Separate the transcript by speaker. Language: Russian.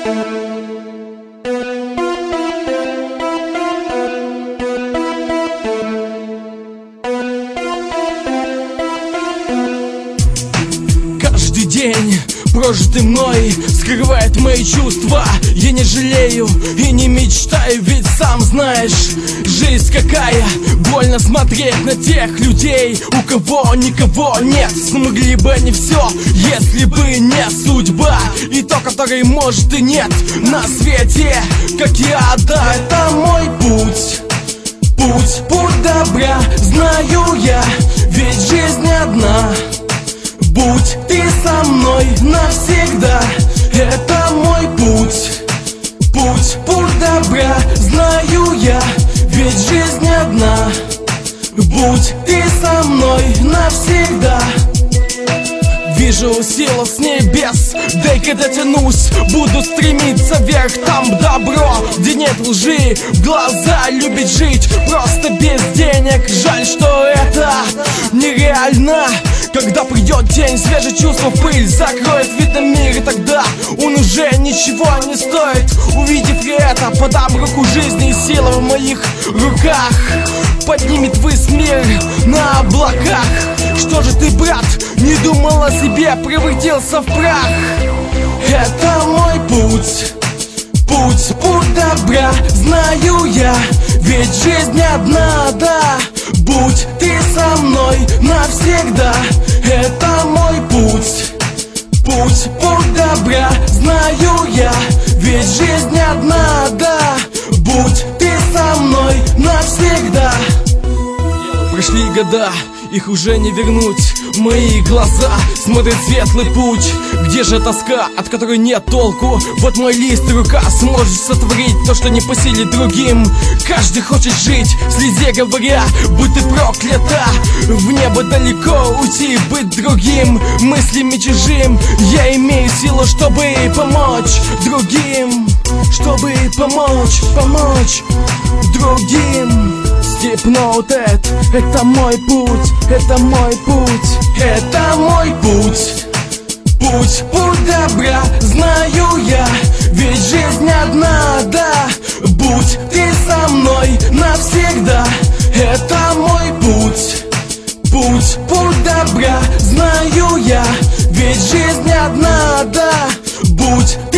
Speaker 1: Каждый день, прожитый мной, скрывает мои чувства. Я не жалею и не мечтаю, ведь сам знаешь, жизнь какая. Больно смотреть на тех людей, у кого никого нет. Смогли бы они все, если бы не судьба, и то, которой может и нет на свете, как я, да, это мой путь. Путь добра, знаю я, ведь жизнь одна. Будь ты со мной навсегда, это мой путь. Путь добра, знаю я, ведь жизнь одна. Будь ты со мной навсегда. Вижу силу с небес, дай-ка дотянусь, буду стремиться вверх, там добро, где нет лжи, в глаза любить жить, просто без денег. Жаль, что это нереально. Когда придет день, свежие чувства в пыль закроет вид на мир, и тогда он уже ничего не стоит. Увидев это, подам руку жизни, и сила в моих руках поднимет ввысь мир на облаках. Что же ты, брат, не думал о себе, превратился в прах? Это мой путь. Путь добра, знаю я, ведь жизнь одна, да. Будь ты со мной навсегда, это мой путь. Путь добра, знаю я, ведь жизнь одна, да. Будь ты со мной навсегда. Прошли года, их уже не вернуть. Мои глаза смотрят светлый путь. Где же тоска, от которой нет толку? Вот мой лист, рука сможет сотворить то, что не по силе другим. Каждый хочет жить в слезе, говоря, будь ты проклята. В небо далеко уйти, быть другим, мыслями чужим. Я имею силу, чтобы помочь другим, чтобы помочь другим. Степноутед, это мой путь, это мой путь, это мой путь. Путь добра, знаю я, ведь жизнь одна, да. Будь ты со мной навсегда, это мой путь. Путь добра, знаю я, ведь жизнь одна, да. Будь